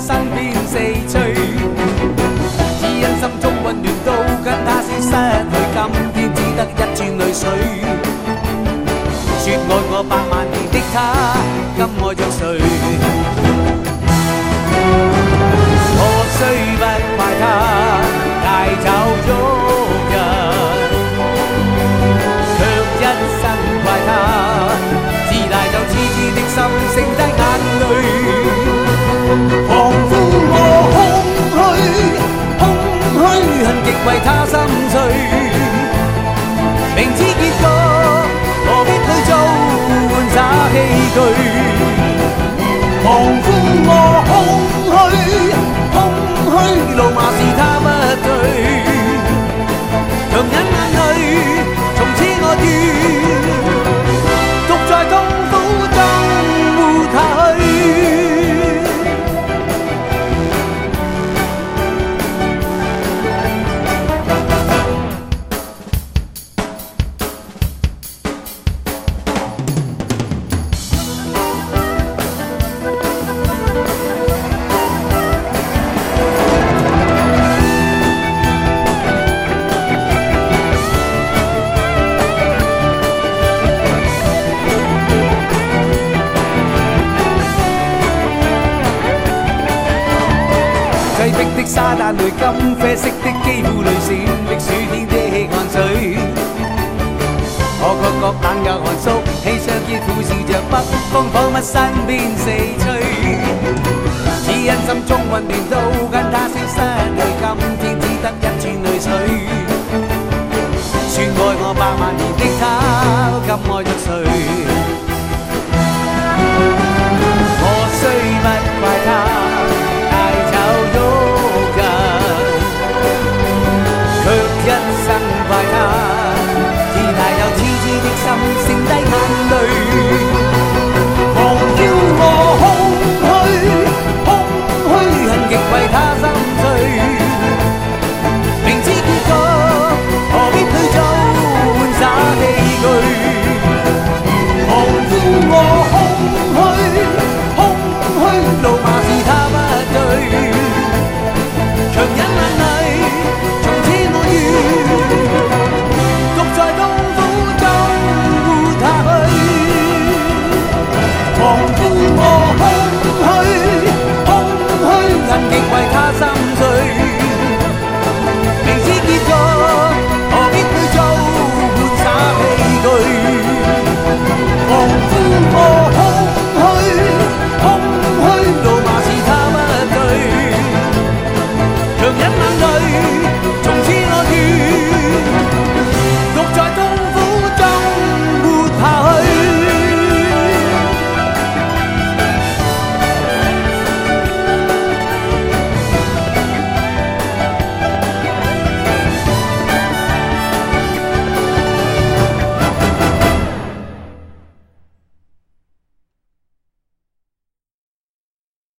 身边四吹，只因心中混乱到跟他说失去，今天只得一串泪水。说爱我百万年的他，今爱着谁？我虽不怪他带走足人，却一生怪他自大就痴痴的心剩低眼泪。狂呼我空虚，恨极为他心碎。明知结局何必去做玩耍器具？狂呼我空虚，怒罵是他不对，强忍眼泪，從此我願獨在痛苦中活下去。擠迫的沙灘裏，金啡色的肌膚裏，閃迫暑天的汗水。我覺覺冷又寒肅，氣相結附視着北風，彷彿身邊四吹。只因心中混亂到跟他消失去，今天只得一串淚水。說愛我百萬年的他，今愛着誰？我雖不怪他。一生怪他，自大又痴痴的心剩低眼淚。狂叫我空虛，恨極為他心碎。明知結局何必去做玩耍器具？狂呼我空虛，怒罵是他不對，強忍眼淚。獨在痛苦中活下去，狂呼我空虛，恨極為他心碎。